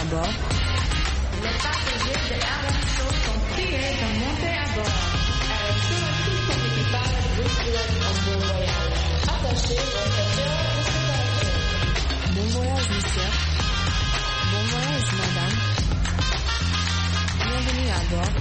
bord. Les passagers de RM Show sont priés de monter à bord. RM Show et tout son équipage vous souhaitent un bon voyage. Attachez votre cœur au séparation. Bon voyage, monsieur. Bon voyage, madame. Bienvenue à bord.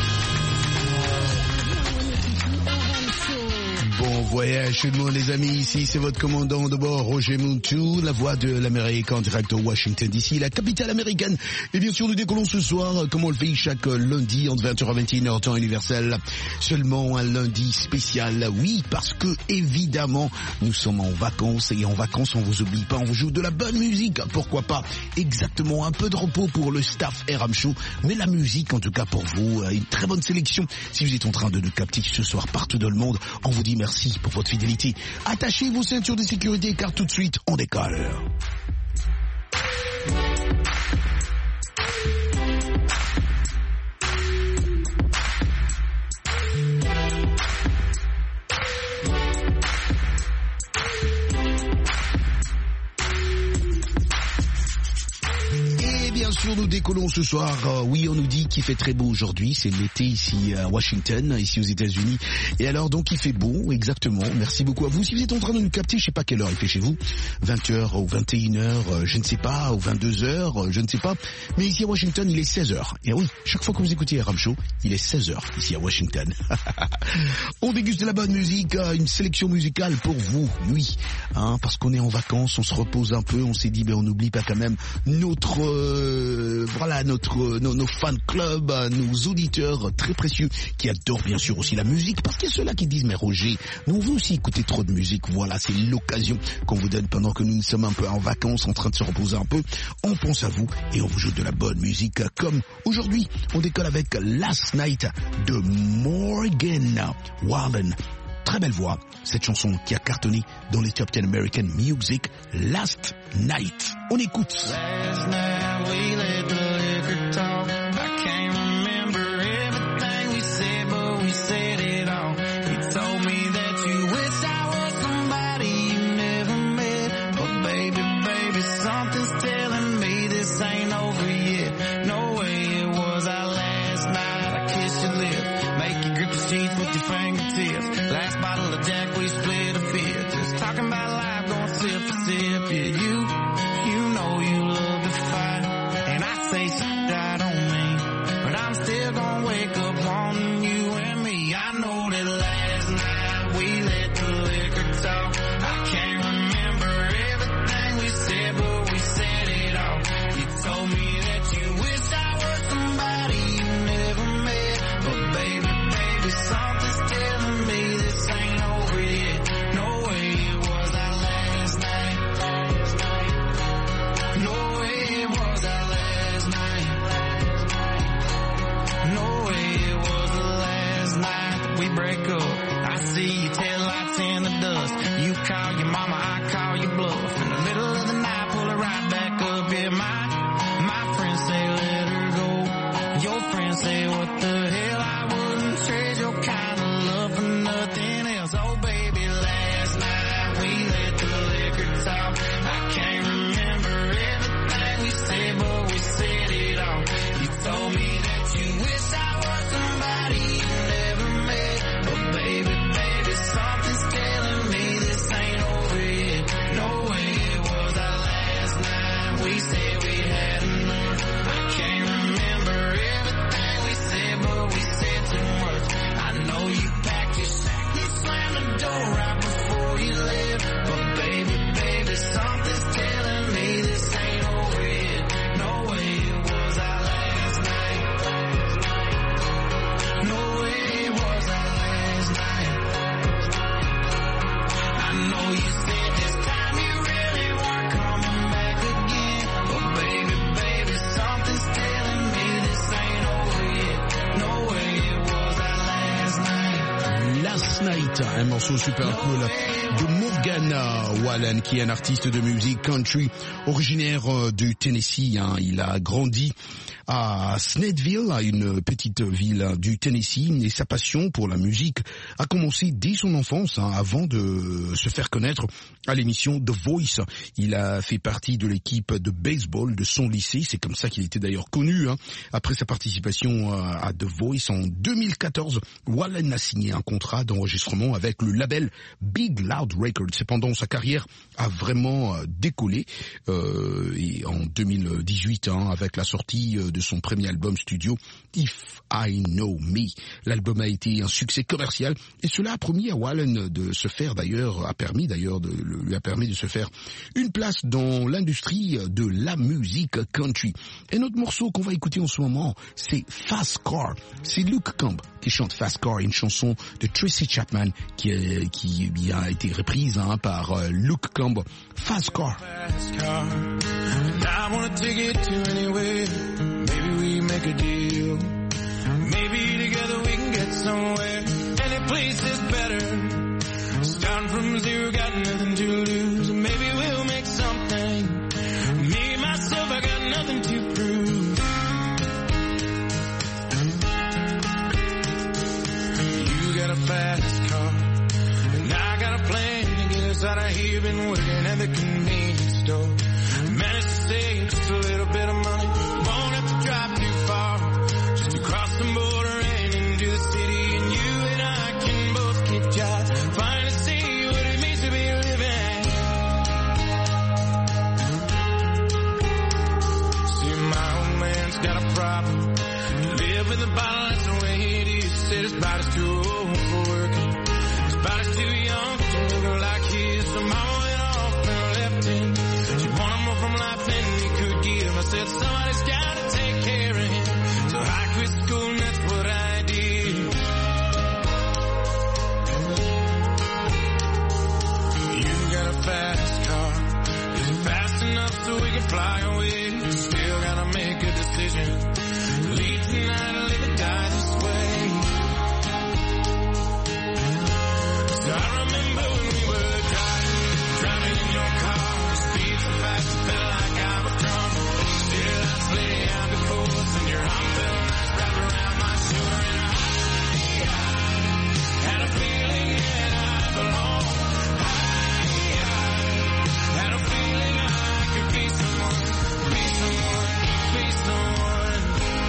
Bon voyage tout le monde les amis, ici c'est votre commandant de bord Roger Moutou, la voix de l'Amérique en direct de Washington DC, la capitale américaine. Et bien sûr nous décollons ce soir comme on le fait chaque lundi entre 20h à 21h temps universel. Seulement un lundi spécial, oui parce que évidemment nous sommes en vacances et en vacances on vous oublie pas, on vous joue de la bonne musique, pourquoi pas exactement un peu de repos pour le staff RM Show, mais la musique en tout cas pour vous, une très bonne sélection. Si vous êtes en train de nous capter ce soir partout dans le monde, on vous dit merci pour votre fidélité. Attachez vos ceintures de sécurité car tout de suite, on décolle. Bien sûr, nous décollons ce soir. Oui, on nous dit qu'il fait très beau aujourd'hui. C'est l'été ici à Washington, ici aux États-Unis. Et alors, donc, il fait beau, exactement. Merci beaucoup à vous. Si vous êtes en train de nous capter, je sais pas quelle heure il fait chez vous. 20h ou 21h, je ne sais pas, ou 22h, je ne sais pas. Mais ici à Washington, il est 16h. Et oui, chaque fois que vous écoutez RM Show, il est 16h ici à Washington. On déguste de la bonne musique, une sélection musicale pour vous, oui. Parce qu'on est en vacances, on se repose un peu, on s'est dit, on n'oublie pas quand même notre... voilà nos fan club, nos auditeurs très précieux qui adorent bien sûr aussi la musique, parce qu'il y a ceux-là qui disent mais Roger, nous on veut aussi écouter trop de musique. Voilà, c'est l'occasion qu'on vous donne pendant que nous sommes un peu en vacances, en train de se reposer un peu. On pense à vous et on vous joue de la bonne musique comme aujourd'hui. On décolle avec Last Night de Morgan Wallen. Très belle voix, cette chanson qui a cartonné dans les Top 10 American Music, Last Night. On écoute. Last night we let the liquor talk. I can't remember everything we said, but we said it all. You told me that you wish I was somebody you never met. But baby, something's telling me this ain't over yet. No way it was our last night. I kissed your lips, make you grip the sheets with your fingertips. Last bottle of Jack, we split a fifth. Just talking about life, going sip for sip. Yeah, you know you love to fight, and I say shit I don't mean, but I'm still gonna wake up wanting you and me. I know that last night we let the liquor talk. I can't remember everything we said, but we said it all. You told me that you wish I was somebody you never met, but baby, something's telling me this ain't over yet. No way it was our last night. No way it was our last night. No way it was the last night that we break up. I see your taillights in the dust. You call your mama, I call your bluff. In the middle of the night, pull it right back up. Yeah, my friends say let her go. Your friends say what the hell, I wouldn't trade your kind of love for nothing else. Oh baby, last night we let the liquor talk. I can't remember everything we said, but we said it all. You told me that you wish I was somebody you never met, but baby, something's telling me this ain't over yet. No way it was our last night. We said we had enough. I can't remember everything we said, but we said too much. I know you packed your sack, you slammed the door right before you left, but baby, something's telling me this ain't over yet. No way it was our last night. No way it was our last night. I know you said this time you really weren't coming back again, but baby, something's telling me this ain't over yet. No way it was our last night. Last Night, un morceau super cool de Morgan Wallen, qui est un artiste de musique country originaire du Tennessee. Il a grandi à Snellville, à une petite ville du Tennessee, et sa passion pour la musique a commencé dès son enfance, avant de se faire connaître à l'émission The Voice. Il a fait partie de l'équipe de baseball de son lycée, c'est comme ça qu'il était d'ailleurs connu. Après sa participation à The Voice en 2014, Wallen a signé un contrat d'enregistrement avec le label Big Loud Records. Cependant, sa carrière a vraiment décollé et en 2018 avec la sortie de son premier album studio If I Know Me. L'album a été un succès commercial et cela a permis à Wallen de se faire lui a permis de se faire une place dans l'industrie de la musique country. Et notre morceau qu'on va écouter en ce moment, c'est Fast Car. C'est Luke Combs qui chante Fast Car, une chanson de Tracy Chapman qui a été reprise par Luke Combs. Fast Car. I wanna take it to anywhere. Maybe we make a deal. Maybe together we can get somewhere. Any place is better. Starting from zero, got nothing to lose. Maybe we'll make something. Me, myself, I got nothing to prove. You got a fast car, and I got a plan to get us out of here. Been working at the convenience store. Managed to save just a little bit of money. Won't have to drive too far, just across the border and into the city. And you and I can both get jobs, finally see what it means to be living. See, my old man's got a problem. You live with a bottle, that's the way it is. Said his body's too old for working. His body's too young to look like his. So mama went off and left him. She wanted more from life than he could give. I said somebody's gotta take care of him. So I quit school and that's what I did. You got a fast car. Is it fast enough so we can fly away? Still gotta make a decision. Leave tonight or live or die this way. So I remember when we were driving in your car. Speed so fast it felt like I was drunk. City lights lay out before us and your arm felt nice wrapped around my shoulder. And I had a feeling that I belonged. I had a feeling I could be someone, be someone, be someone.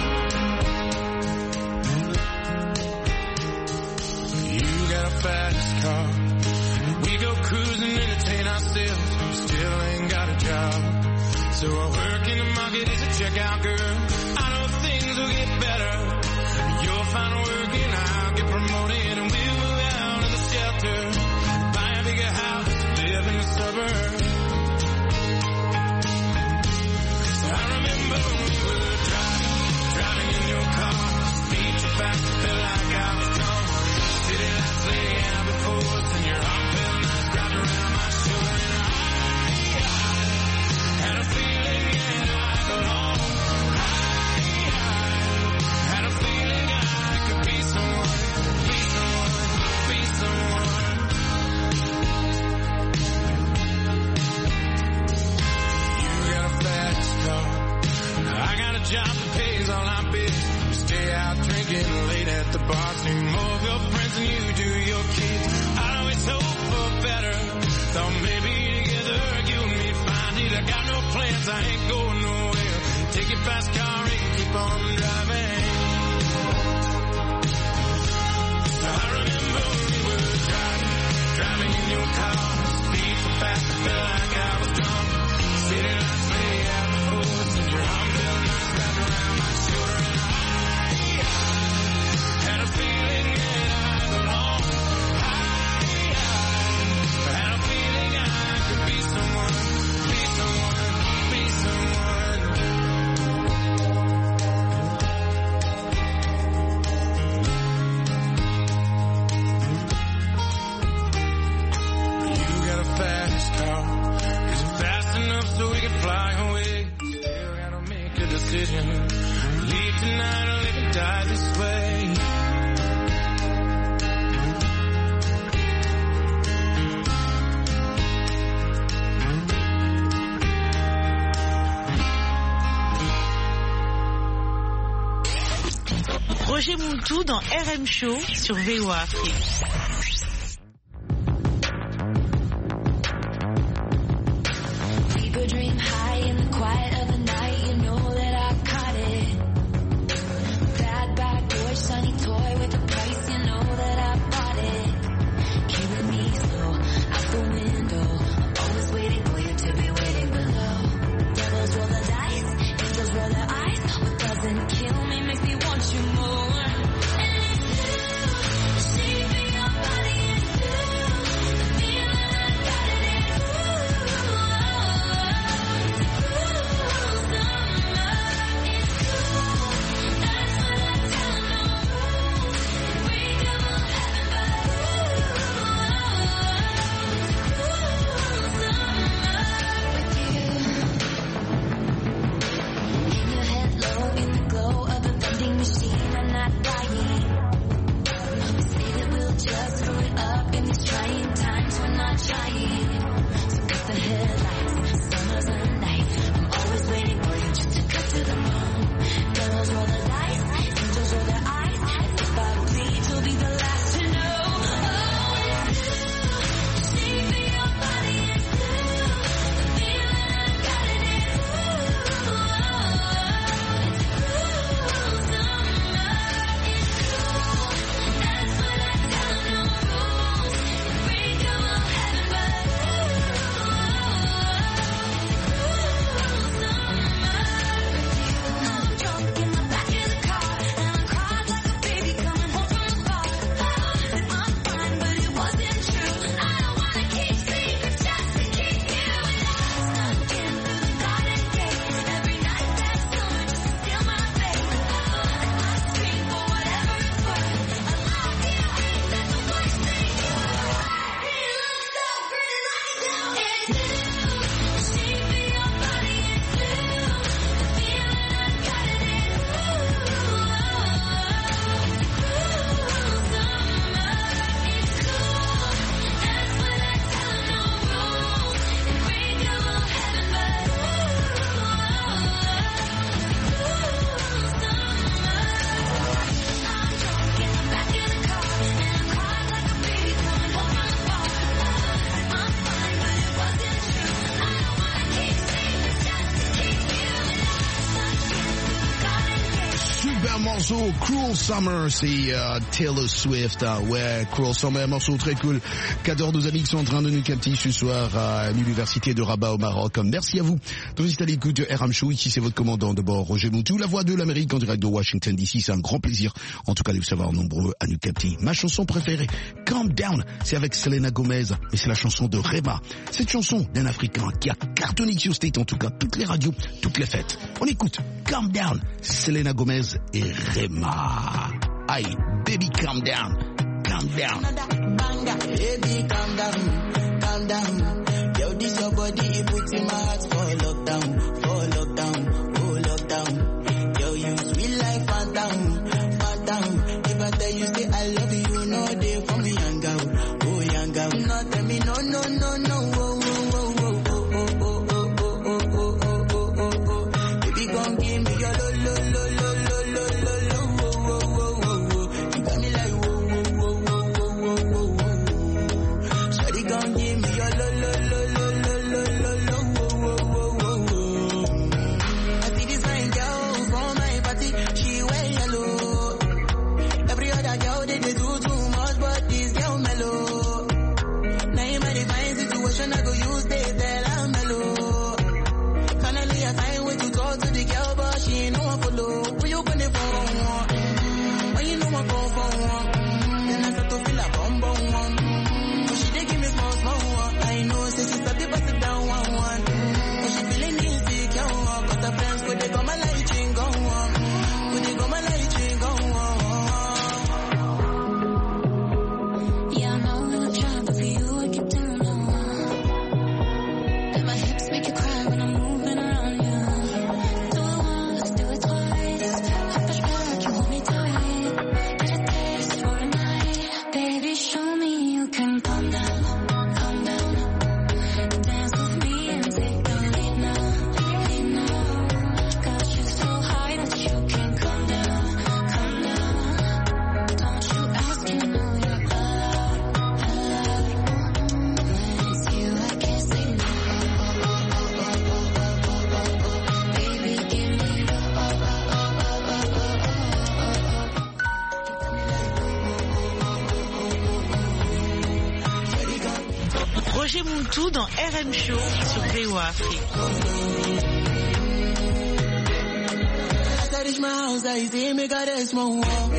You got a fast car. We go cruising, entertain ourselves. Still ain't got a job. So I work in the market as a checkout girl. I know things will get better. You'll find work and I'll get promoted. And we'll move out of the shelter. Buy a bigger house, live in the suburbs. So I remember when we were driving in your car. Speed so fast it felt like I was drunk. City lights lay out before us and your arm felt nice wrapped around my shoulder. And I had a feeling that I belonged. I had a feeling I could be someone, be someone, be someone. You got a fast car. I got a job that pays all our bills. You stay out drinking late at the bar. See more of your friends than you do your kids. I'd always hope for better. Thought maybe together you and me find it. I got no plans, I ain't going nowhere. Take your fast car and keep on driving. I remember when we were driving in your car. Speed so fast it felt like I was drunk. City lights lay out before us and your arm felt nice wrapped around my shoulder. And I had a feeling that I belonged. I had a feeling I could be someone, be someone, be someone. You got a fast car. Is it fast enough so we can fly away? Still gotta make a decision. Leave tonight or live and die this way. Roger Moutou dans RM Show sur VOA Afrique. People dream high in the quiet of the night. You know that I caught it. Bad boy, shiny toy with a price. You know that I bought it. Came with me slow out the window. I'm always waiting for you to be waiting below. Devils roll the dice, angels roll their eyes. What doesn't kill me makes me want you more. Cruel Summer, c'est Taylor Swift. Ouais, Cruel Summer, un morceau très cool qu'adorent nos amis qui sont en train de nous capter ce soir à l'université de Rabat au Maroc. Merci à vous de rester à l'écoute de RM Show. Ici, c'est votre commandant de bord, Roger Moutou, la voix de l'Amérique en direct de Washington DC. C'est un grand plaisir, en tout cas, de vous savoir nombreux à nous capter. Ma chanson préférée, Calm Down, c'est avec Selena Gomez, mais c'est la chanson de Rema. Cette chanson d'un Africain qui a cartonné sur State, en tout cas, toutes les radios, toutes les fêtes. On écoute Calm Down, Selena Gomez et Rema. Aïe, baby, calm down, calm down. Baby, calm down, calm down. Yo, this your body, it puts in my heart for lockdown, oh lockdown. Yo, you sweet like phantom, phantom. If I tell you say I love you, you know they for me young girl, oh young girl. No, tell me no, no, no, no, oh, oh, oh, oh, oh, oh, oh, oh, oh, oh, oh, oh, oh. Baby, gon' give me your lo, lo, lo, lo, lo, lo, lo, lo, oh, oh, oh, oh, oh. You got me like whoa, whoa, whoa, whoa, whoa, whoa, whoa, whoa. Shawty gon' give me your lo, lo, lo, lo, lo, lo, lo, lo, whoa, whoa, whoa, whoa, whoa. Roger Montou dans RM Show sur VOA Afrique. As I reach my house, I see me got a small wall.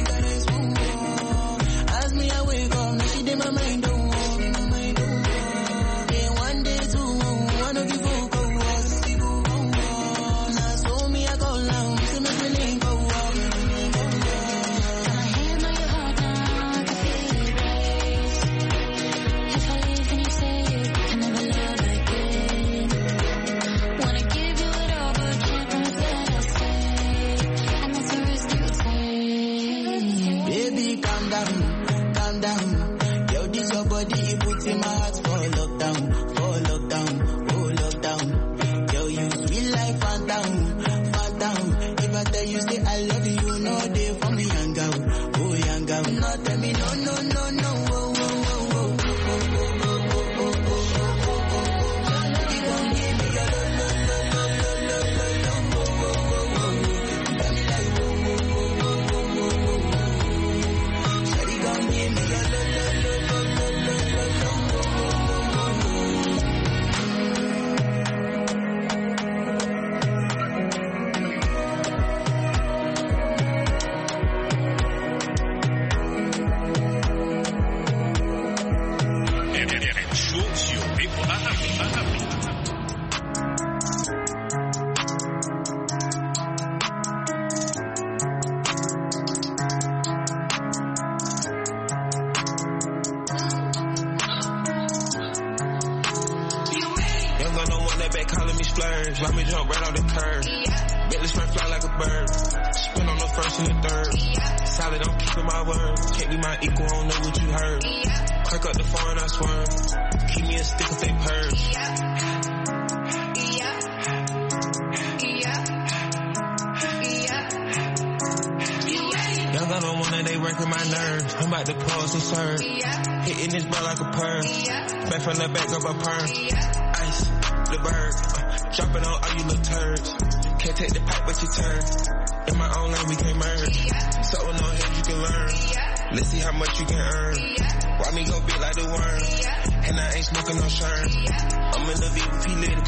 As me I wake up, now she did my mind don't walk. Then one day two, one of you folk go was. Now so me I go long, see me feeling go walk. Calm down. Yo, this your body, it puts in my heart for lockdown, oh lockdown. Yo, you sweet like phantom. If I tell you say I love you, you know they for me young girl, oh young girl. No, tell me no, oh. You gon' give me your Let me jump right off the curb. Bentley sprint fly like a bird. Spin on the first and the third. Solid, I'm keeping my word. Can't be my equal, I don't know what you heard. Crack up the phone, I swerve. Keep me a stick if they purge. Young gun on one and they working my nerves. I'm about to pause and serve. Hitting this ball like a perm. Back from the back of a perm. Ice, the bird. Dropping on all you little turds. Can't take the pipe, but you turn. In my own lane, we can't merge. So on head, you can learn. Let's see how much you can earn. Why me go big like the worm? And I ain't smoking no shern. I'm in the VP lit.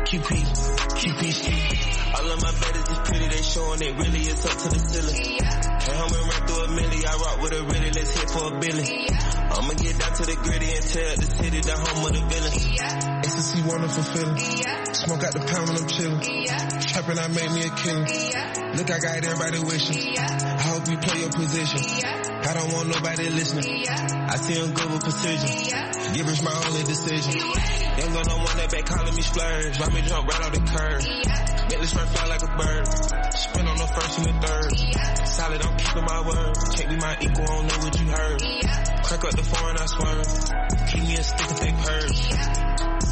QP. All of my betters is pretty, they showing it really is up to the ceiling. Came home and ran through a milli. I rock with a really, let's hit for a billy. I'ma get down to the gritty and tell the city the home of the villain. Ecstasy, wonderful feeling. Smoke out the pound when I'm chillin'. Trappin', I made me a killer. Look, I got everybody wishing. I hope you play your position. I don't want nobody listening. I see him good with precision. Givers my only decision. Young gun on one that back calling me splurge. Let me jump right off the curb. Bentley sprint fly like a bird. Spin on the first and the third. Solid, I'm keeping my word. Can't be my equal, I don't know what you heard. Crack up the phone, I swerve. Keep me a stick if they purge.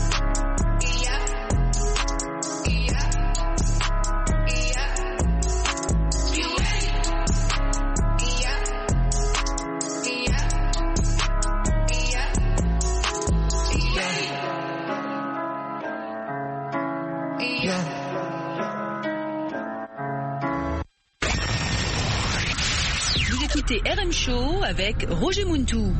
Écoutez RM Show avec Roger Montou.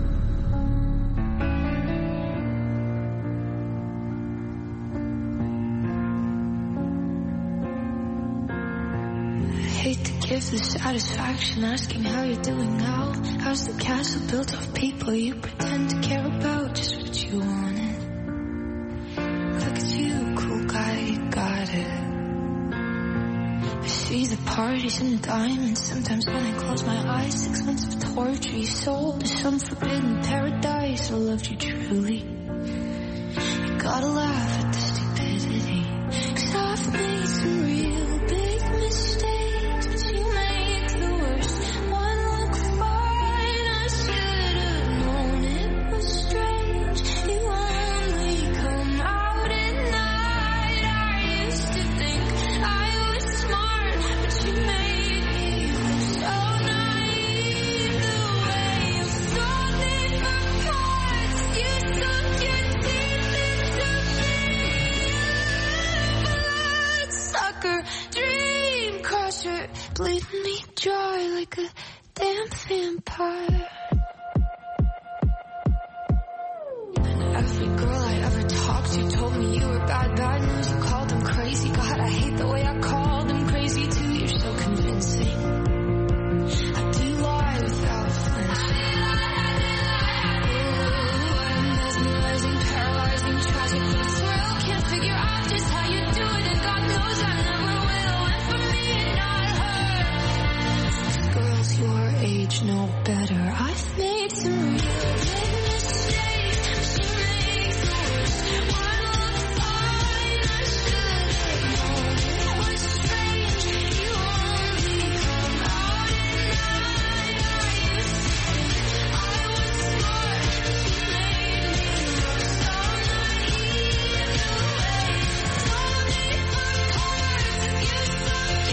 Hate to give the satisfaction asking how you're doing now. How's the castle built of people you pretend to care about? Just what you wanted. Look at you, cool guy, you got it. I see the parties and the diamonds. Sometimes when I close my eyes, 6 months of torture you sold to some forbidden paradise. I loved you truly. You gotta laugh at the stupidity, 'cause I've made some real big mistakes, but you make the worst one look fine. I should have known it was strange. You only come out at night. I used to think I was smart, but you made me feel so naive. The way you sold me for parts, you sunk your teeth into me. Bloodsucker, dream crusher, bleeding me dry like a damn vampire. And Every girl I ever talked to told me you were bad, bad news. You called them crazy. God, I hate the way I called them crazy too. You're so convincing. I do lie without flinching. I'm mesmerizing, paralyzing, tragic, but I swear I can't figure out just how you do it. And God knows I never will. And for me, not her. Girls your age know better. I've made some real big mistakes. She makes it worse. One look fine, I should have known it was strange. You only come out at night. I was smart. She made me look so naive. Told me for parts, you sunk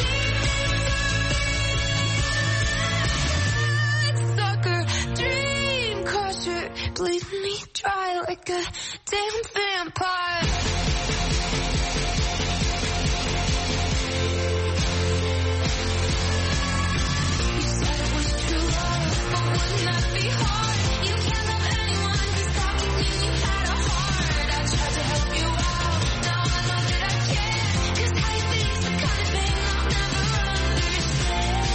in sucker, dream crusher, bleed me dry like a damn vampire. You said it was true love, but wouldn't that be hard? You can't love anyone who's talking and you had a heart. I tried to help you out, now I know that I can't. 'Cause how you think's the kind of thing I'll never understand.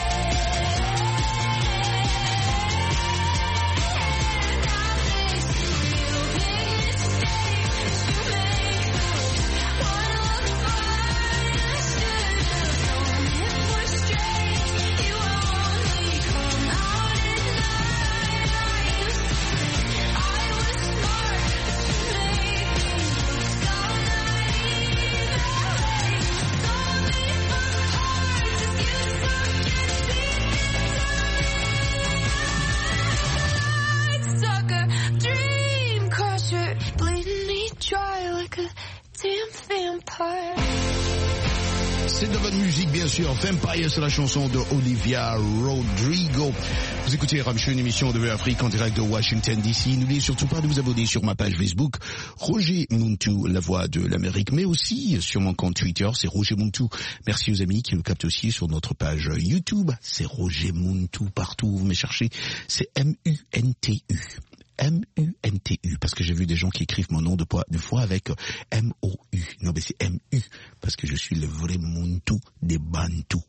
Sucker, dream crusher, bleeding me dry like a damn vampire. C'est de la bonne musique, bien sûr. Vampire, c'est la chanson de Olivia Rodrigo. Vous écoutez RM Show, une émission de Afrique en direct de Washington DC. N'oubliez surtout pas de vous abonner sur ma page Facebook, Roger Muntu, la voix de l'Amérique, mais aussi sur mon compte Twitter, c'est Roger Muntu. Merci aux amis qui nous captent aussi sur notre page YouTube. C'est Roger Muntu partout où vous me cherchez. C'est M-U-N-T-U. M-U-N-T-U, parce que j'ai vu des gens qui écrivent mon nom de fois avec M-O-U. Non, mais c'est M-U, parce que je suis le vrai Muntu des Bantous.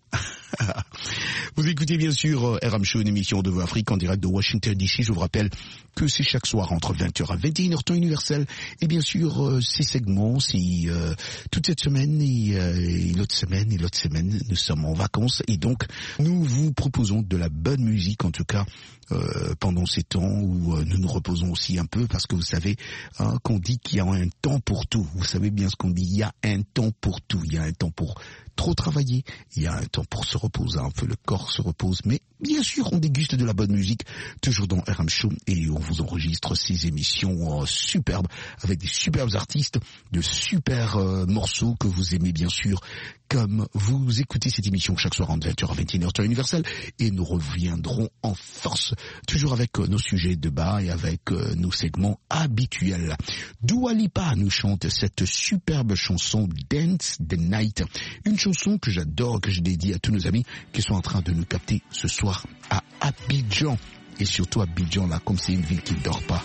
Vous écoutez bien sûr RM Show, une émission de Afrique en direct de Washington DC. Je vous rappelle que c'est chaque soir entre 20h et 21h temps universel. Et bien sûr, ces segments, c'est toute cette semaine et l'autre semaine, nous sommes en vacances. Et donc, nous vous proposons de la bonne musique, en tout cas, pendant ces temps où nous nous reposons aussi un peu, parce que vous savez qu'on dit qu'il y a un temps pour tout. Vous savez bien ce qu'on dit, il y a un temps pour tout. Il y a un temps pour trop travailler, il y a un temps pour se reposer un peu, le corps se repose, mais bien sûr on déguste de la bonne musique, toujours dans RM Show, et on vous enregistre ces émissions superbes, avec des superbes artistes, de super morceaux que vous aimez bien sûr, comme vous écoutez cette émission chaque soir en 20h à 21h temps universel, et nous reviendrons en force, toujours avec nos sujets de bas et avec nos segments habituels. Dua Lipa nous chante cette superbe chanson Dance the Night, une chanson que j'adore, que je dédie à tous nos amis qui sont en train de nous capter ce soir à Abidjan, et surtout Abidjan là, comme c'est une ville qui ne dort pas.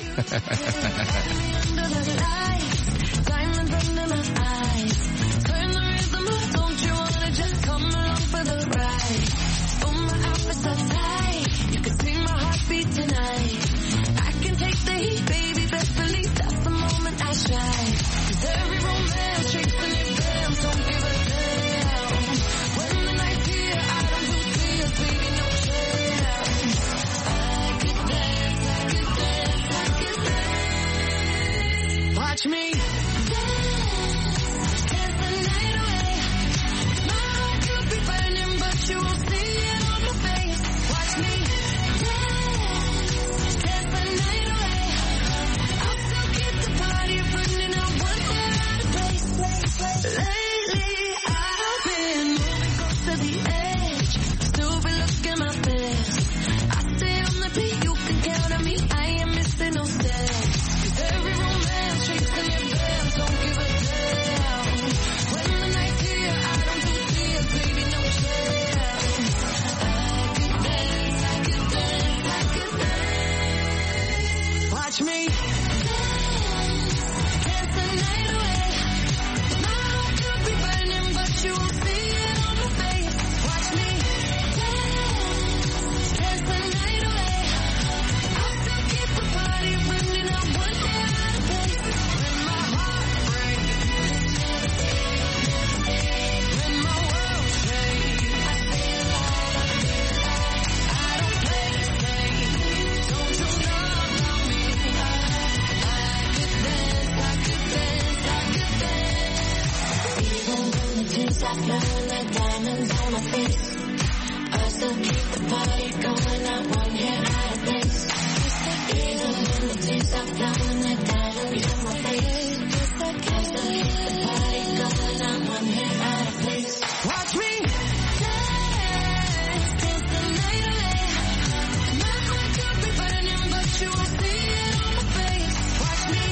still keep the party going, not one hair out of place. Even when the tears stop flowing like diamonds in my face. I still keep the party going, not one hair out of place. Watch me dance, dance the night away. My heart could be burning, but you won't see it on my face. Watch me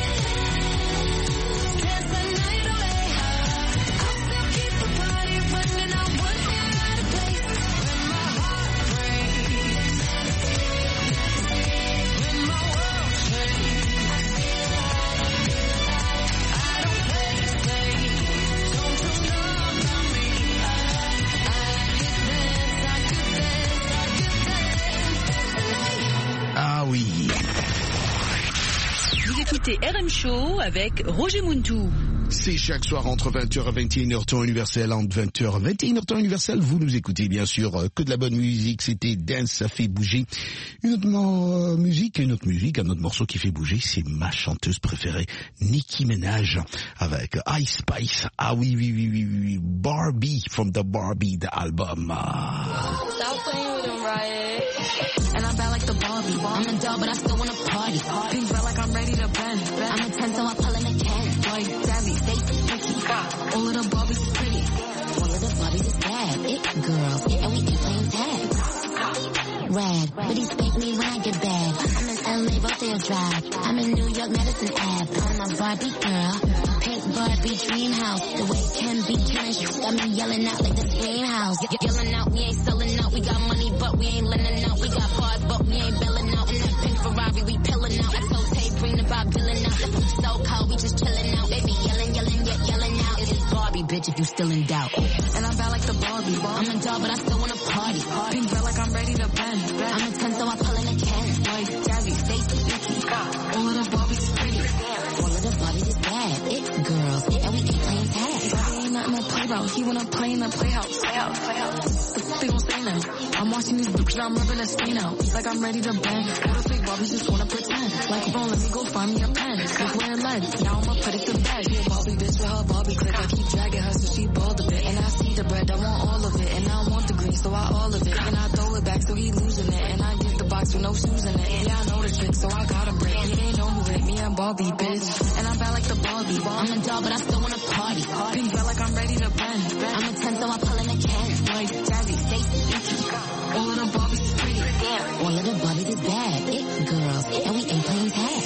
dance, dance the night away. I'll still keep the party running, not one hair out of place. When my heart breaks, when my world shakes, I don't play safe. Don't you know about me? Ah oui. Vous écoutez RM Show avec Roger Muntou. C'est chaque soir entre 20h et 21h temps universel, entre 20h et 21h temps universel. Vous nous écoutez bien sûr que de la bonne musique. C'était Dance, ça fait bouger. Une autre musique, un autre morceau qui fait bouger, c'est ma chanteuse préférée, Nicki Minaj, avec Ice Spice. Ah oui, Barbie, from the Barbie, the album. Stop playing with him, Riot. And I'm bad like the Barbie. I'm a doll, but I still wanna party. Pink felt like I'm ready to bend. I'm a 10, so I pull in a 10. Boy, Savvy, Stacy, Ricky. All of the Barbies is pretty. All of the Barbies is bad, it girls, and we ain't playing tag. Rad, but he spank me when I get bad. I'm in LA, Rodeo Drive. I'm in New York, Madison Ave. I'm a Barbie girl, pink Barbie dream house. The way Ken be killing, she got me yelling out like the Scream House. Yelling out, we ain't selling out. We got money, but we ain't lending out. We got bars, but we ain't billing out. In that pink Ferrari, we pillin' out. I told Tay, bring the Bob Dylan out. The food so cold, we just chillin' out. Baby, yelling, yelling out. It's Barbie, bitch, if you still in doubt. And I'm bad like the Barbie. I'm a doll, but I still wanna party. Pink felt like I'm ready to bend. I'm a 10, so I pull in a 10. Boy, Savvy, Stacy, Ricky. All of the Barbies is pretty. All of the Barbies is bad, it girls, and we ain't playing tag. Bobby ain't nothing to play about. He wanna play in the playhouse. They gon' say now. I'm watching these bitches, I'm rubbing a stain out. Like I'm ready to bang. All the fake Barbies just wanna pretend. Like, bro, let me go find me a pen. Like wearing lead. Now I'ma put it to bed. She a Barbie bitch with her Barbie click. I keep dragging her so she bald a bit. And I see the bread, I want all of it. And I want the green, so I all of it. And I throw it back so he losing it. And I get the box with no shoes in it. Yeah, I know the trick, so I got him break. He ain't know who hit me, I'm Barbie, bitch. And I'm bad like the Barbie. I'm a doll, but I still wanna party. Pink felt like I'm ready to bend. I'm a 10, so I pull in a 10. Like Savvy, Stacy, Ricky. All of the Barbies is pretty. All of the Barbies is bad, it girls, and we ain't playing tag.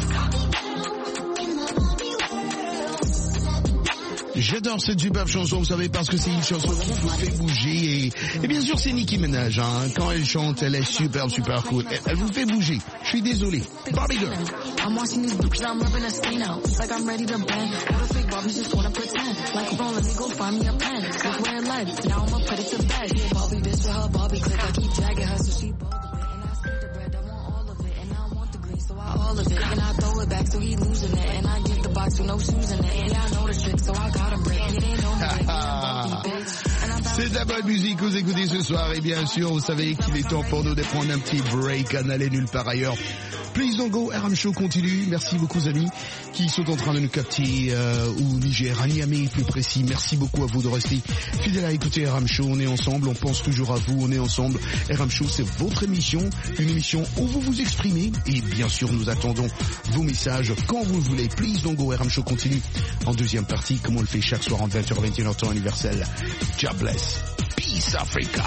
J'adore cette superbe chanson, vous savez, parce que c'est une chanson qui vous fait bouger et bien sûr c'est Nicki Minaj, hein. Quand elle chante, elle est super cool. Elle vous fait bouger. Je suis désolé. Barbie Girl. I'm watching these bitches, I'm rubbing a stain out. Like I'm ready to bend. All the fake Barbies just wanna pretend. Like, bro, let me go find me a pen. Like wearing lead. Now I'ma put it to bed. She a Barbie bitch with her Barbie click. I keep dragging her so she bald a bit. And I see the bread, I want all of it. And I want the green, so I all of it. And I throw it back so he losing it. And I get the box with no shoes in it. Yeah, I know the trick, so I got him break. He ain't know who hit me, I'm Barbie bitch. And I'm C'est de la bonne musique que vous écoutez ce soir et bien sûr vous savez qu'il est temps pour nous de prendre un petit break, à n'aller nulle part ailleurs. Please don't go, RM Show continue. Merci beaucoup aux amis qui sont en train de nous capter au Niger, à Niamey plus précis. Merci beaucoup à vous de rester fidèles à écouter RM Show. On est ensemble, on pense toujours à vous, on est ensemble. RM Show, c'est votre émission, une émission où vous vous exprimez et bien sûr nous attendons vos messages quand vous le voulez. Please don't go, RM Show continue en deuxième partie comme on le fait chaque soir en 20h 21h temps universel. God bless. Peace Africa.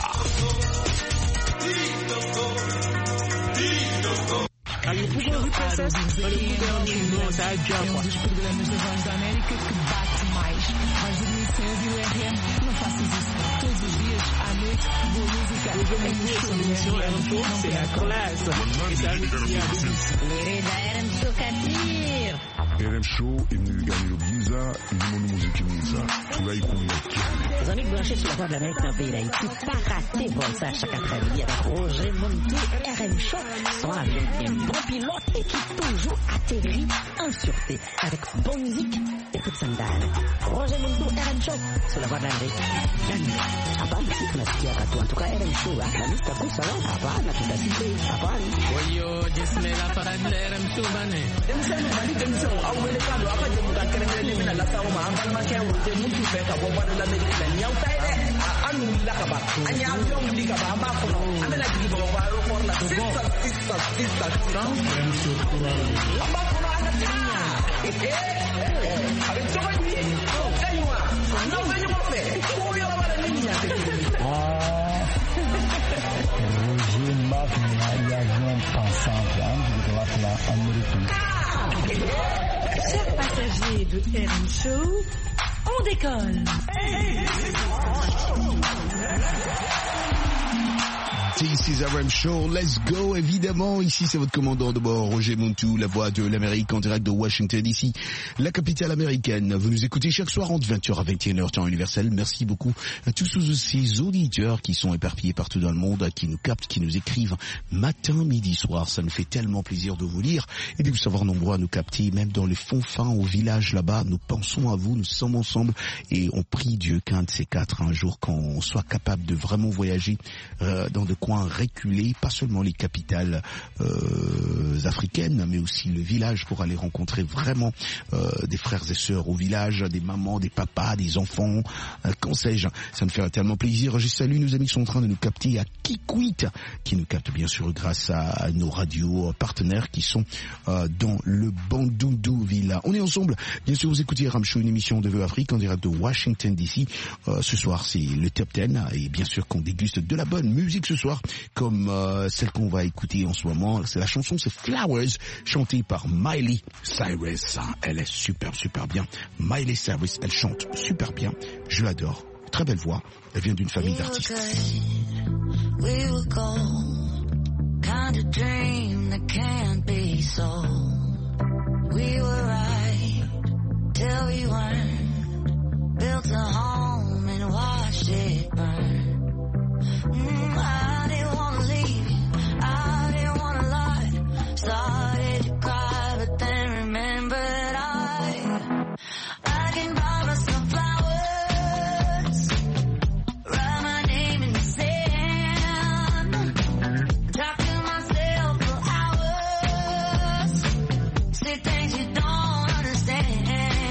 Aí o Google Reprocess, olha o Google News, a Java. Os programas da Voz da América que bate mais. Vais dormir sem ouvir o RM? Não faças isso. Todos os dias, à noite, boa música. Hoje é muito show, é um show, c'est la classe. RM Show Katir. RM Show imeniganiza imono muzikimiza tunaikunyaki. Les amis branchés sur la voie de l'Amérique dans le pays d'Haïti, pas rater pour ça chaque après-midi avec Roger Muntou, RM Show, sont avec un bon pilote et qui toujours atterrit en sûreté avec bonne musique et toute sandale. Roger Muntou, RM Show, sur la voie de l'Amérique. Hapana si tunasikia katu, en tout cas RM Show, la lista kusa wao, hapana tutasikia, hapana. Wayo, jismela parade RM Show bane. awele kado aka je muta kerengere mina la sawo ma ambal ma kyan wote mutu fe ka bo bana la me la nyaw tay de anu la ka ba anya avion publica ba ambakono amena jibo ba ro korla sister ambakono anatia abichoji kaiwa no venyo mofe kuyo wala nini yake Roger Magna y a joint ensemble de la américaine. Chers passagers de RM Show, on décolle. This is RM Show, let's go, évidemment, ici c'est votre commandant de bord, Roger Montou, la voix de l'Amérique en direct de Washington DC, la capitale américaine. Vous nous écoutez chaque soir entre 20h à 21h temps universel. Merci beaucoup à tous ces auditeurs qui sont éparpillés partout dans le monde, qui nous captent, qui nous écrivent matin, midi, soir. Ça nous fait tellement plaisir de vous lire et de vous savoir nombreux à nous capter, même dans les fonds fins au village là-bas. Nous pensons à vous, nous sommes ensemble et on prie Dieu qu'un de ces quatre, un jour, qu'on soit capable de vraiment voyager dans de coins reculés, pas seulement les capitales africaines, mais aussi le village pour aller rencontrer vraiment des frères et sœurs au village, des mamans, des papas, des enfants, qu'en sais-je. Ça me fait tellement plaisir. Je salue nos amis qui sont en train de nous capter à Kikwit, qui nous captent bien sûr grâce à nos radios partenaires qui sont dans le Bandundu-Villa. On est ensemble. Bien sûr, vous écoutez RM Show, une émission de VO Afrique en direct de Washington DC. Ce soir, c'est le Top 10 et bien sûr qu'on déguste de la bonne musique ce soir, comme celle qu'on va écouter en ce moment. C'est la chanson, c'est Flowers, chantée par Miley Cyrus. Elle est super bien. Miley Cyrus, elle chante super bien. Je l'adore. Très belle voix. Elle vient d'une famille d'artistes. We were gold, kind of dream that can't be sold. We were right till we weren't. Built a home and watched it burn. I didn't wanna leave you, I didn't wanna lie. Started to cry, but then remembered I can buy myself flowers, write my name in the sand, talk to myself for hours, say things you don't understand.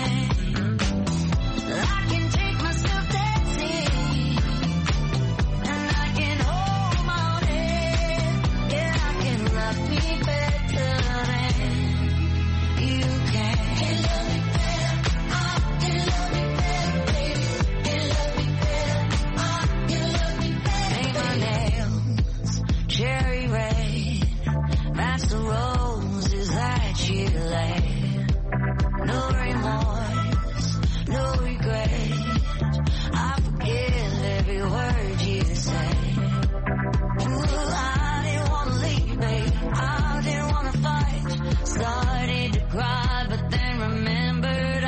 I can take myself dancing, and I can hold my own head. Yeah, I can love me better than you can. Can love me better, I can love me better, baby. Can love me better, I can love me better. Paint my nails cherry red, match the roses that you laid. No remorse, no regret. I forgive every word you say. Ooh, I didn't wanna leave, babe. I didn't wanna fight. Started to cry, but then remembered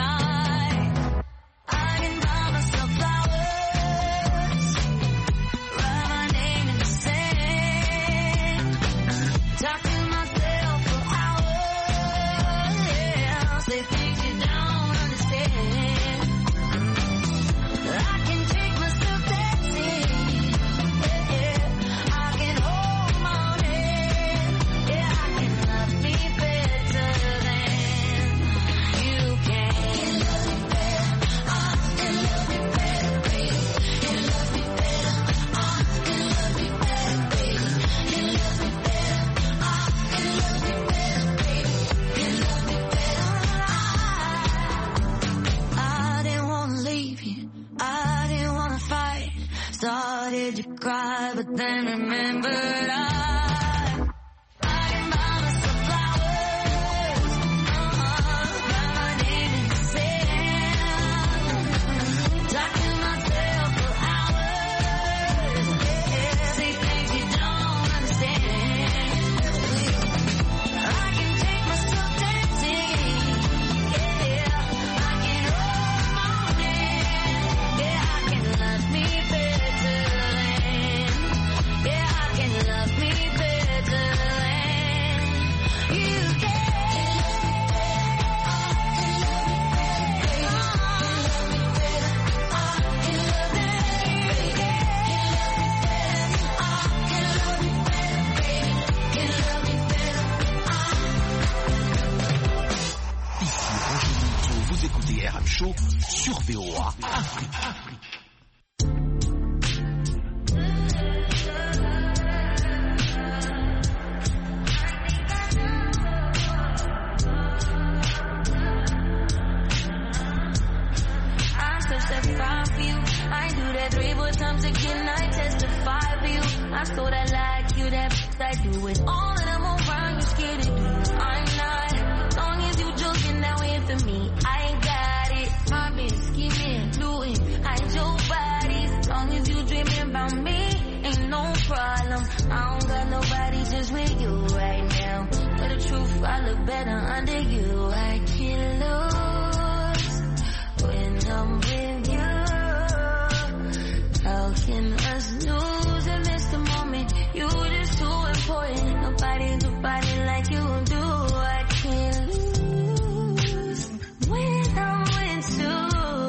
I can buy myself flowers, write my name in the sand, talk to myself for hours, yeah, say things you don't understand. I can take myself dancing, yeah, I can hold my own head, yeah, I can love me better than you can. Can love me better, I can love me better, baby. Can love me better, I can love me better, baby. Can love me better, I can love me better, baby. Can love me better. I didn't wanna leave you, I didn't wanna fight. Started to cry, but then remembered I can buy myself flowers, write my name in the sand, talk to myself for hours, yeah, say things you don't understand. I can take myself dancing, yeah, I can hold my own hand, yeah, I can love me better than, yeah, I can love me better than you can. Ici Roger Montou, vous écoutez RM Show sur VOA Afrique. I sort of like you, that I do it. All of them around you scared to do it. I'm not. As long as you joking now into me, I ain't got it. Mobbing, scheming, looting, hide your body. As long as you dreaming about me, ain't no problem. I don't got nobody just with you right now. But the truth, I look better under you. I can't lose when I'm with you. How can us lose and miss the moment? You just too important. Nobody like you do. I can't lose when I'm with you.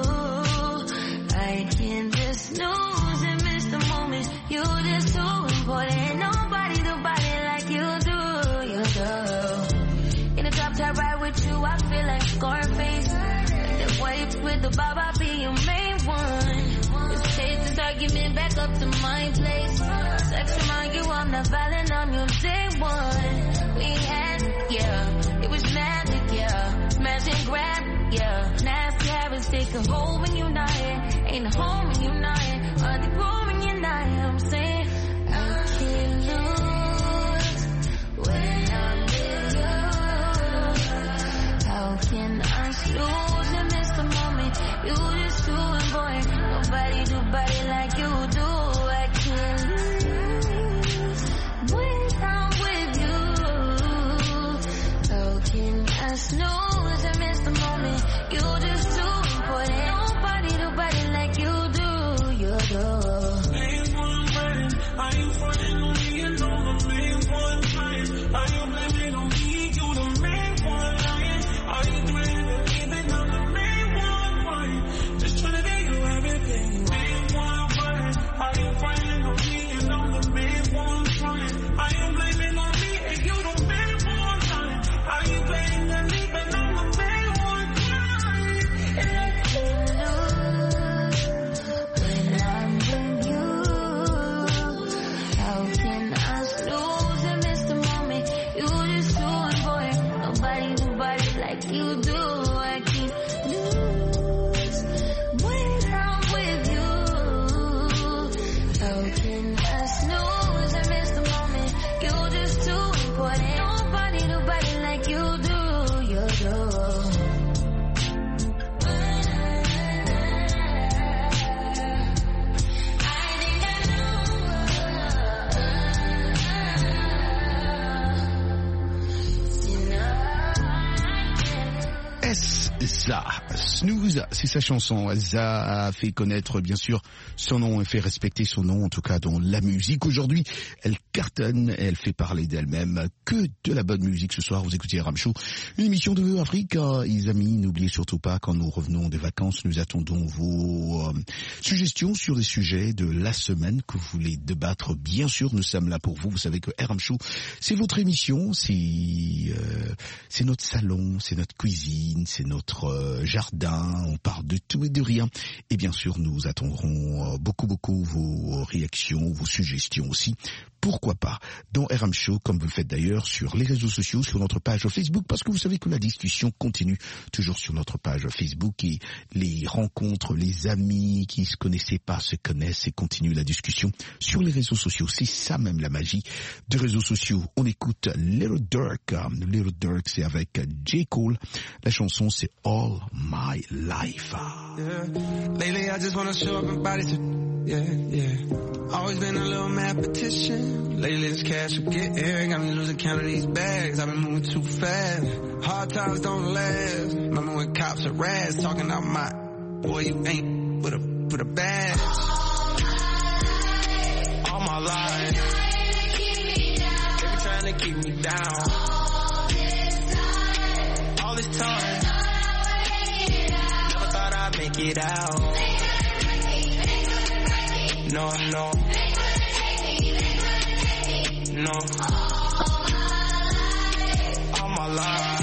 I can't just lose and miss the moment. You just too important. Nobody like you do. You do. In the top top ride with you, I feel like Scarface. The wife with the bob, I'll be your main one. Argument back up to my place. Sex remind you I'm not violent, I'm your day one. We had, yeah, it was magic, yeah. Smash and grab, yeah. Nasty habits take a hold when you're not here. Ain't a home when you're not here. Or the room when you're not here. I'm saying I can't lose when I'm with you. How can I lose and miss the moment? You just too important. Nobody like you do. I can't lose when I'm with you. How can I snooze and miss the moment? You just too important. Nobody like you do. You do. Main one running. Are you fronting on me? You know the main one lying. Are you blaming on me? You the main one lying. Are you threatening me? Then I'm the main one lying. Just trying to get you everything. Are you fighting on me and I'm the main one trying? Are you blaming on me and you the main one trying? Are you blaming on me and I'm the main one trying? And I can't lose when I'm with you. How can I lose and miss the moment? You just too important. Nobody like you do. I can't lose when I'm with you. How can I snooze and miss the moment? You're just too important. Nobody like you do. You do. Ça, Snooze, c'est sa chanson. Elsa a fait connaître bien sûr son nom et fait respecter son nom, en tout cas dans la musique. Aujourd'hui, elle cartonne, elle fait parler d'elle-même. Que de la bonne musique ce soir. Vous écoutez RM Show, une émission de Afrique. Les amis, n'oubliez surtout pas, quand nous revenons des vacances, nous attendons vos suggestions sur les sujets de la semaine que vous voulez débattre. Bien sûr, nous sommes là pour vous. Vous savez que RM Show, c'est votre émission, c'est notre salon, c'est notre cuisine, c'est notre jardin, on parle de tout et de rien. Et bien sûr, nous attendrons beaucoup vos réactions, vos suggestions aussi. Pourquoi pas dans RM Show, comme vous le faites d'ailleurs sur les réseaux sociaux, sur notre page Facebook, parce que vous savez que la discussion continue toujours sur notre page Facebook et les rencontres, les amis qui se connaissaient pas se connaissent et continuent la discussion sur les réseaux sociaux. C'est ça même la magie des réseaux sociaux. On écoute Little Dirk. Little Dirk, c'est avec J. Cole. La chanson, c'est All My Life. Yeah. Lately I just wanna show up and body to yeah. Always been a little mad petition. Lately this cash will get here. Got me losing count of these bags. I've been moving too fast. Hard times don't last. Remember when cops are rats talking out my boy, you ain't with a badge. All my life. They been trying to keep me down. All this time. Never thought I'd make it out. No. All my life.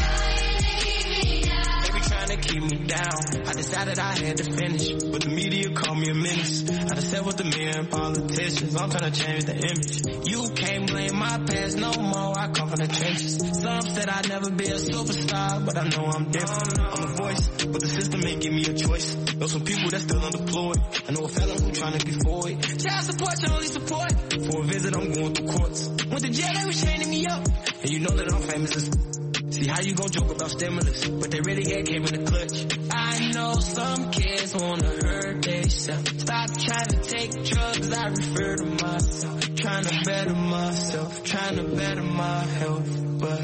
They be trying to keep me down. I decided I had to finish, but the media called me a menace. I sat with the million politicians. I'm trying to change the image. You can't blame my past no more. I come from the trenches. Some said I'd never be a superstar, but I know I'm different. I'm a voice, but the system ain't give me a choice. Know some people that's still unemployed. I know a fella who trying to get forward. Child support, your only support. For a visit, I'm going through courts. Went to jail, they was chaining me up. And you know that I'm famous as see how you gon' joke about stimulus, but they really came in the clutch. I know some kids wanna hurt themselves. Stop trying to take drugs, I refer to myself. Trying to better myself, trying to better my health. But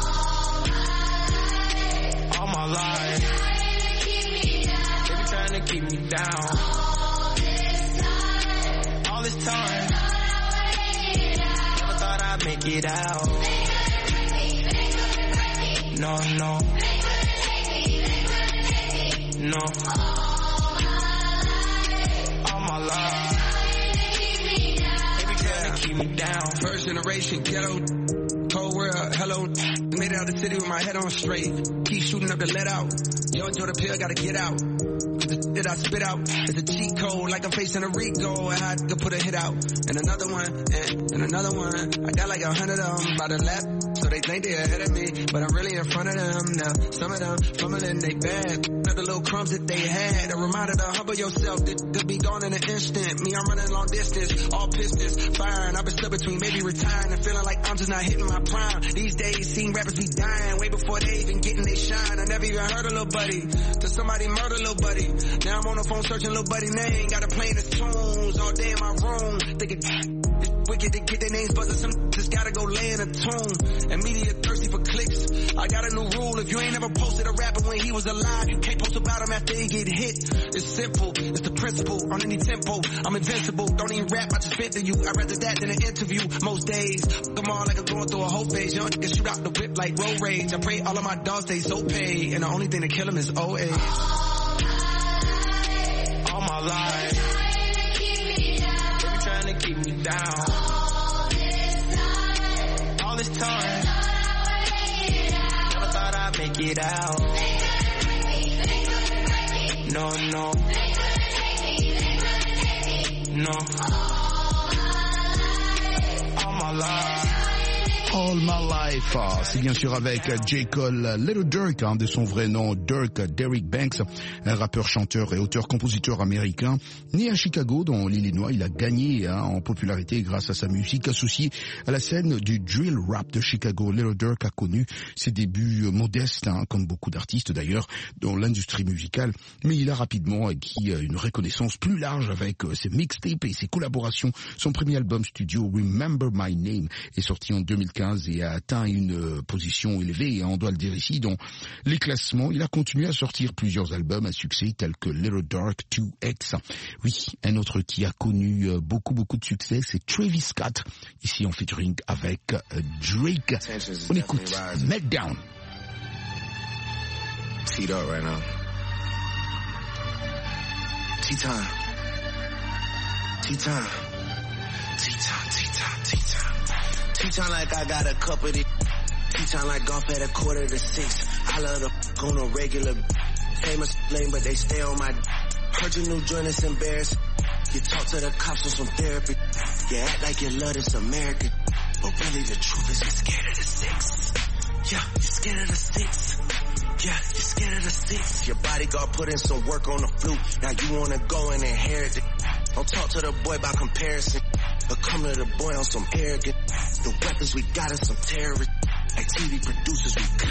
all my life, they be trying to keep me down. All this time, never thought I'd make it out. No, no, no. All my life, they be trying to keep me down. First generation ghetto, cold world, hello. Made it out the city with my head on straight. Keep shooting up the let out. Yo, enjoy the pill, gotta get out. The shit I spit out is a cheat code, like I'm facing a Rico, and I could put a hit out. And another one, and another one. I got like 100 of them by the lap. So they think they're ahead of me, but I'm really in front of them now. Some of them fumbling they bag. The little crumbs that they had. A reminder to humble yourself. That could be gone in an instant. Me, I'm running long distance. All pistons firing. I've been stuck between maybe retiring and feeling like I'm just not hitting my prime. These days, seeing rappers be dying way before they even getting they shine. I never even heard of Lil Buddy. Till somebody murder Lil Buddy. Now I'm on the phone searching Lil Buddy name. Got to playing his tunes all day in my room. Thinking it's wicked to get their names buzzing. Some just gotta go lay in a tomb. And media thirsty for clicks. I got a new rule. If you ain't ever posted a rapper when he was alive, you can't post about him after he get hit. It's simple. It's the principle. On any tempo, I'm invincible. Don't even rap, I just spit to you. I'd rather that than an interview. Most days, come on like I'm going through a whole phase. Young niggas shoot out the whip like road rage. I pray all of my dogs stay so paid. And the only thing to kill them is old age. All my life, they be trying to keep me down. All this time, never thought I'd make it out. No, no, no. All my life. All My Life, c'est bien sûr avec J. Cole, Little Durk, de son vrai nom, Derrick Banks, un rappeur, chanteur et auteur-compositeur américain. Né à Chicago, dans l'Illinois, il a gagné en popularité grâce à sa musique associée à la scène du drill rap de Chicago. Little Durk a connu ses débuts modestes, comme beaucoup d'artistes d'ailleurs, dans l'industrie musicale, mais il a rapidement acquis une reconnaissance plus large avec ses mixtapes et ses collaborations. Son premier album studio, Remember My Name, est sorti en 2015 et a atteint une position élevée, on doit le dire ici, dans les classements. Il a continué à sortir plusieurs albums à succès tels que Little Dark 2X. Oui, un autre qui a connu beaucoup de succès, c'est Travis Scott, ici en featuring avec Drake. On écoute Meltdown. Teed up right now. Tea time. Tea time. Tea time, tea time, tea time. Tea time like I got a cup of it. Tea time like golf at 5:45. I love the f*** on a regular. Famous lame, but they stay on my. Heard your new joint is embarrassing. You talk to the cops on some therapy. You act like you love this American. But really the truth is you're scared of the six. Yeah, you're scared of the six. Yeah, you're scared of the six. Your bodyguard put in some work on the flute. Now you wanna go and inherit it. Don't talk to the boy about comparison. But come to the boy on some arrogant. The weapons we got is some terrorists. Like TV producers,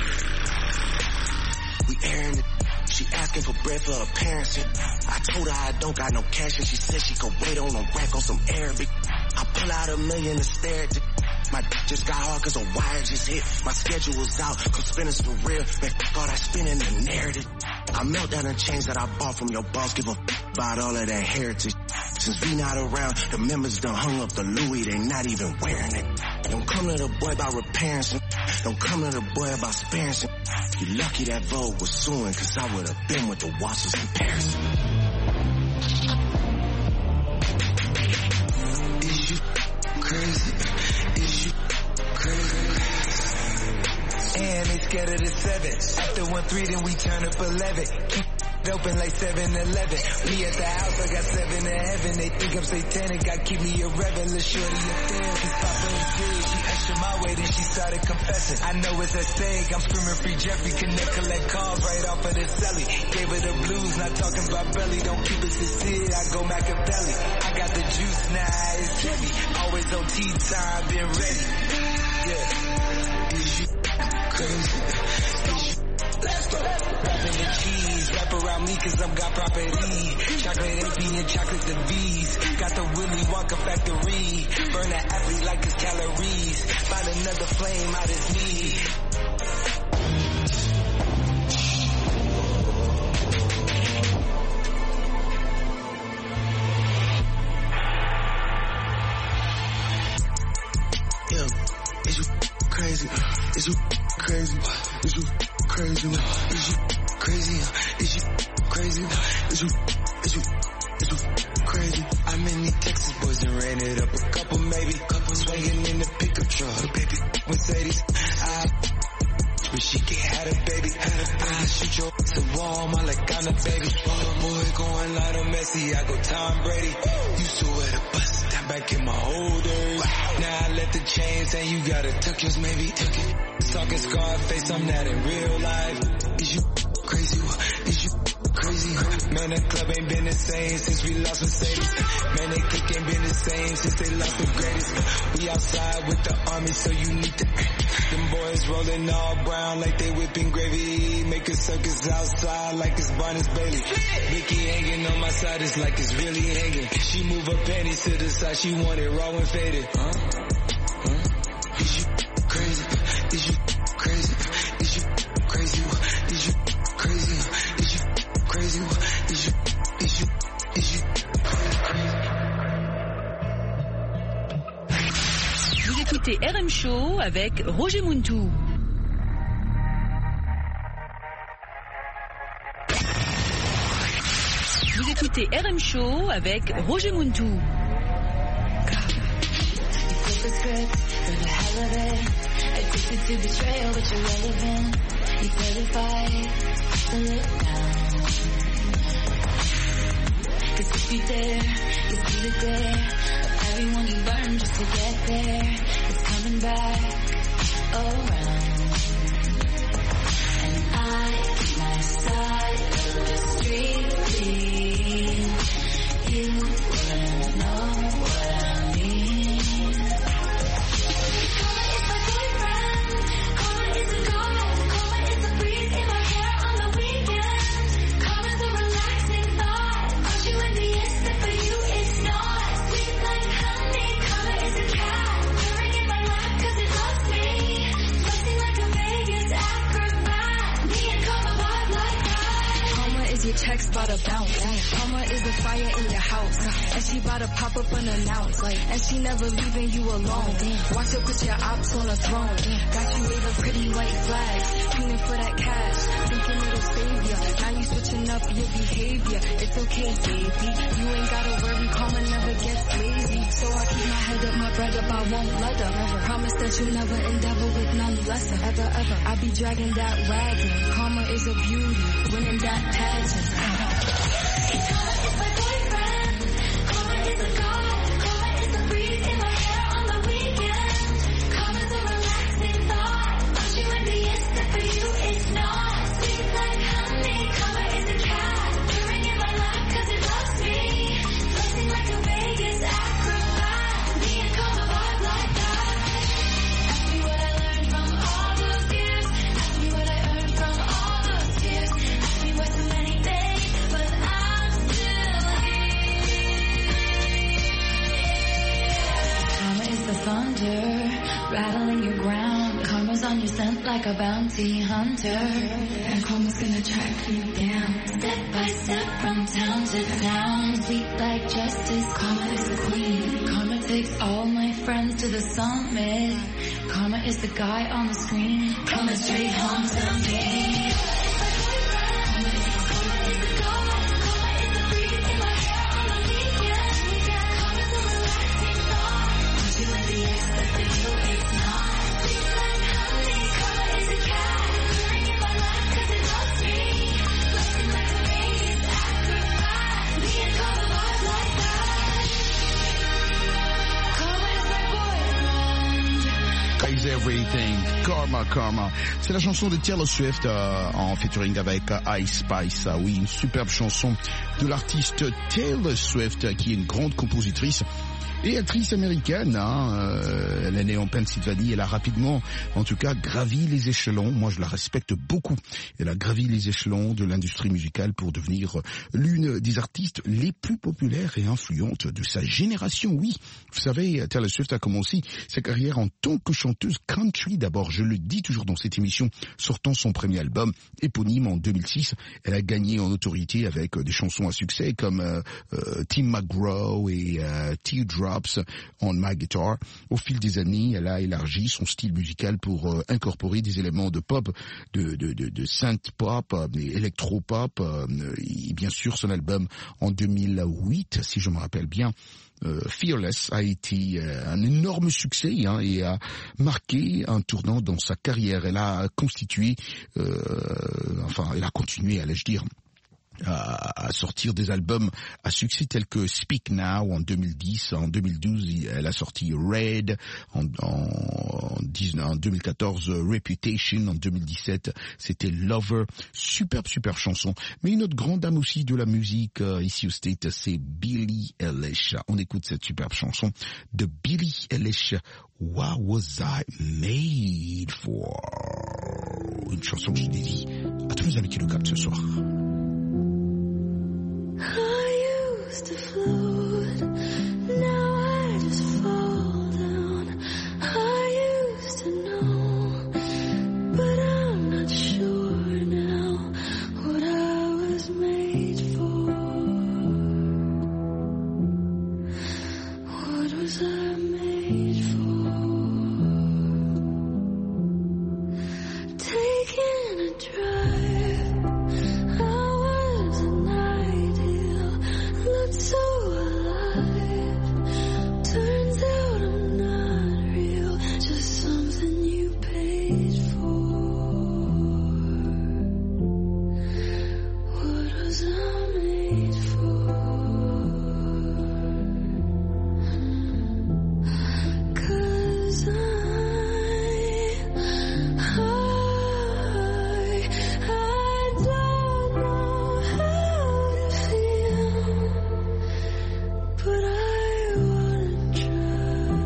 we airing it. She asking for bread for her parents. I told her I don't got no cash and she said she could wait on a rack on some Arabic. I pull out $1 million and stare at it. My d*** just got hard cause a wire just hit. My schedule was out, cause spinning's for real. Man, f*** all that spinning the narrative. I melt down the chains that I bought from your boss. Give a f*** about all of that heritage. Since we not around, the members done hung up the Louis. They not even wearing it. Don't come to the boy about repairing some. Don't come to the boy about sparing some. You lucky that Vogue was suing, cause I would've been with the Watsons comparison. Is you crazy? Is you crazy? And they scared of the 7. After 1-3, then we turn up 11. open like 7-Eleven. Me at the house, I got 7 to heaven. They think I'm satanic, I keep me a rebel. Lil' shorty a therapist, Papa and Kid. She extra my way, then she started confessing. I know it's at stake, I'm screaming free Jeffrey. Collect calls right off of the celly. Gave her the blues, not talking about belly. Don't keep it sincere, I go Machiavelli. I got the juice now, it's heavy. Always on tea time, been ready. Yeah. Is you crazy? Let's go. Wrapping the cheese, wrap around me cause I'm got property. Chocolate AP and chocolate the V's. Got the Willy Wonka factory. Burn that athlete like it's calories. Find another flame out his knee. Yo, is you crazy? Is you crazy? Is you crazy? Is you crazy? Is you crazy? Is you crazy? I'm in these Texas boys and ran it up a couple, maybe. Couple swinging in the pickup truck. Baby, Mercedes. But she can't have a baby. I shoot your to wall, my like I'm a baby. Boy going like a Messi, I go Tom Brady. Used to wear the bus, down back in my old days. Now I let the chains and you gotta tuck yours, maybe. Tuck it. Talking Scarface, I'm not in real life. Is you crazy? Is you crazy? Man, the club ain't been the same since we lost Mercedes. Man, they kick ain't been the same since they lost the greatest. We outside with the army, so you need to. Them boys rolling all brown like they whipping gravy. Make a circus outside like it's Barnes Bailey. Vicky hanging on my side, it's like it's really hanging. She move her panties to the side, she want it raw and faded. Is you crazy? Is you crazy? Is you crazy? Is you crazy? Is you crazy? Is you Vous écoutez RM Show avec Roger Muntou. Vous écoutez RM Show avec Roger Muntou. Addicted to betrayal, but you're relevant. You qualify to look down. Cause if you dare, you see the glare of everyone you burn just to get there. It's coming back around. And I keep my side of the street clean. You wouldn't know what I mean. Your checks bout to bounce. Karma is the fire in your house, and she bout to pop up unannounced. And she never leaving you alone. Watch her put your ops on a throne. Got you waving pretty white flags, feeling for that cash, thinking it'll save ya. Now you switching up your behavior. It's okay, baby. You ain't gotta worry. Karma never gets lazy. So I keep my head up, my bread up. I won't let her. Promise that you never endeavor with none lesser. Ever. I be dragging that wagon. Karma is a beauty, winning that pageant. Rattling your ground, karma's on your scent like a bounty hunter, and karma's gonna track you down, step by step from town to town, sweet like justice, karma is the queen, karma takes all my friends to the summit, karma is the guy on the screen, coming straight home to me. Crazy Everything, Karma. C'est la chanson de Taylor Swift en featuring avec Ice Spice. Oui, une superbe chanson de l'artiste Taylor Swift qui est une grande compositrice et actrice américaine. Elle est née en Pennsylvanie. Elle a rapidement, en tout cas, gravi les échelons. Moi, je la respecte beaucoup. Elle a gravi les échelons de l'industrie musicale pour devenir l'une des artistes les plus populaires et influentes de sa génération. Oui, vous savez, Taylor Swift a commencé sa carrière en tant que chanteuse country. D'abord, je le dis toujours dans cette émission, sortant son premier album éponyme en 2006. Elle a gagné en notoriété avec des chansons à succès comme Tim McGraw et Teardrops on My Guitar. Au fil des années, elle a élargi son style musical pour incorporer des éléments de pop, de synth pop, électro-pop, et bien sûr son album en 2008, si je me rappelle bien, Fearless a été un énorme succès et a marqué un tournant dans sa carrière. Elle a constitué, elle a continué, allais-je dire, à sortir des albums à succès tels que Speak Now en 2010, en 2012 elle a sorti Red, en 2014 Reputation, en 2017 c'était Lover, superbe chanson. Mais une autre grande dame aussi de la musique ici au States, c'est Billie Eilish. On écoute cette superbe chanson de Billie Eilish, What Was I Made For, une chanson que je dédie à tous mes amis qui nous captent ce soir. I used to float, now I just fall down. I used to know, but I'm not sure now what I was made for. What was I made for? Taking a drive, so alive, turns out I'm not real, just something you paid for. What was I made for? 'Cause I don't know how to feel, but I wanna try.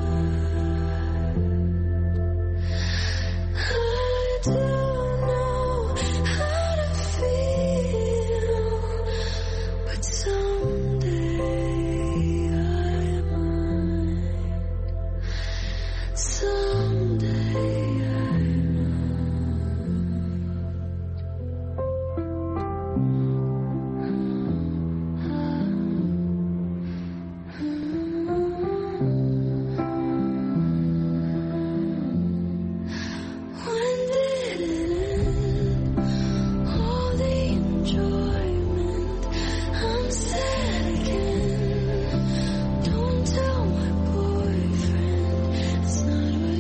I don't know how to feel, but someday I might. Someday I it's not what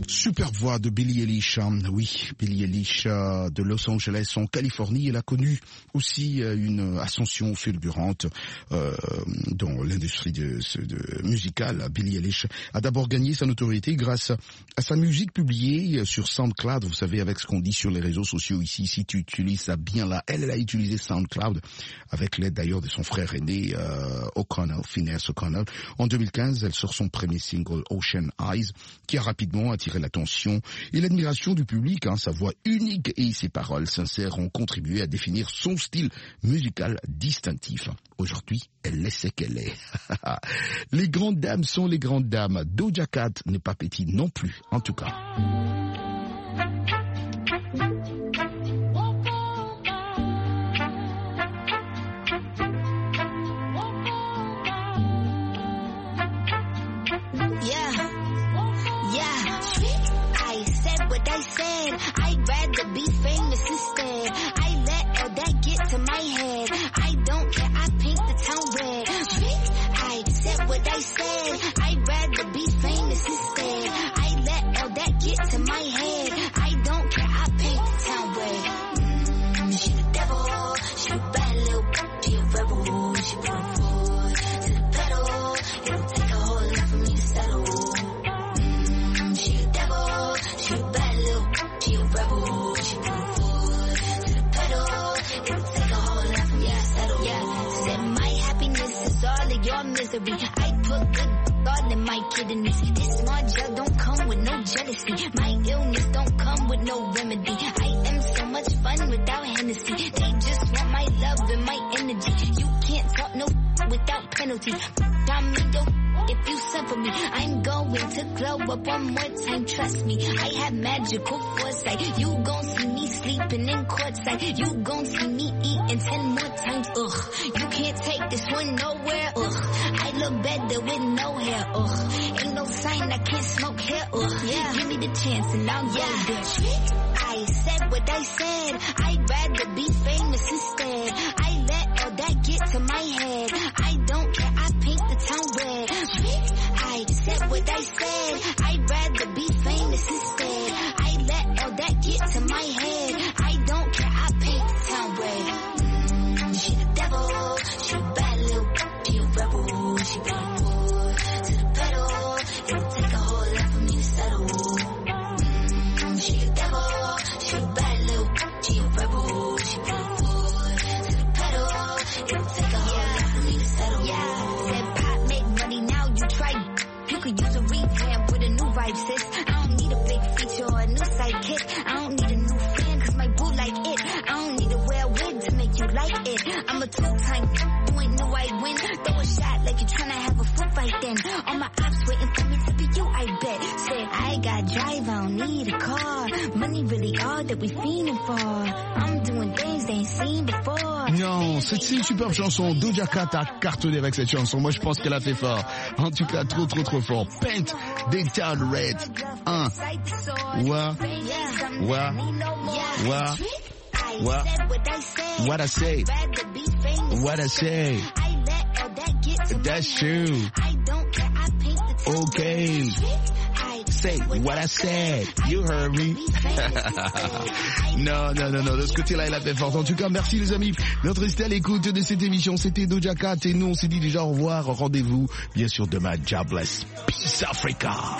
Super voix de Billie Eilish. Oui, Billie Eilish de Los Angeles en Californie. Elle a connu aussi une ascension fulgurante dans l'industrie musicale. Billie Eilish a d'abord gagné sa notoriété grâce à sa musique publiée sur SoundCloud. Vous savez, avec ce qu'on dit sur les réseaux sociaux ici, si tu utilises ça bien là, elle a utilisé SoundCloud avec l'aide d'ailleurs de son frère aîné Phineas O'Connell. En 2015, elle sort son premier single Ocean Eyes qui a rapidement attiré l'attention et l'admiration du public. Sa voix unique et ses paroles sincères ont contribué à définir son style musical distinctif. Aujourd'hui, elle est ce qu'elle est. Les grandes dames sont les grandes dames. Doja Cat n'est pas petite non plus, en tout cas. I'd rather be famous instead. I let all that get to my head. I don't care, I paint the town red. I said what I said. I'd rather be famous instead. I let all that get to my head. I don't care, I paint the town red. She the devil, she a bad little, she a rebel. She put her foot to the pedal. It'll take a whole lot for me to settle. She the devil, she a bad little, she a rebel. She put her foot to the pedal. It'll take a whole lot for me to settle. Yeah, said my happiness is all of your misery. I put good all in my kidneys. This small gel don't come with no jealousy. My illness don't come with no remedy. I am so much fun without Hennessy. They just want my love and my energy. You can't talk no without penalty. I'm your if you suffer me. I'm going to glow up one more time, trust me. I have magical foresight. You gon' see me sleeping in courtside. You gon' see me eating 10 more times, ugh. You can't take this one nowhere, ugh. I look better with no hair, ugh. Ain't no sign I can't smoke hair, ugh. Yeah, give me the chance and I'll go there. I said what I said. I'd rather be famous instead. I let all that get to my head. I don't care, I paint the town red. I said what I said. I'd rather be famous instead. I let all that get to my head. I don't care, I paint the town red. She the devil, she a bad little, she a rebel. She put her foot to the pedal. It'll take a whole lot for me to settle. She a devil, she a bad little, she a rebel. She put her foot to the pedal. It'll take a whole lot for me to settle. Yeah, said pop make money now, you try. You could use a revamp with a new vibe, sis. I don't need a big feature or a new sidekick. I don't need a new fan cause my boo like it. I don't need to wear a wig to make you like it. I'm a two-time, you ain't know I win. Throw a shot like you're trying to have a foot fight then. All my ops waiting for me to be you, I bet. Said I got drive, I don't need a car. Money really all that we fiending for. I'm doing things they ain't seen before. Non, c'est une superbe chanson. Doja Cat a cartonné avec cette chanson. Moi, je pense qu'elle a fait fort. En tout cas, trop fort. Paint the Town Red. What I say. That's true. Okay. Say what I said. You heard me. Non. De ce côté-là, elle a fait fort. En tout cas, merci les amis. Notre restez à l'écoute de cette émission. C'était Doja Cat et nous, on s'est dit déjà au revoir. Rendez-vous, bien sûr, demain. God bless. Peace Africa.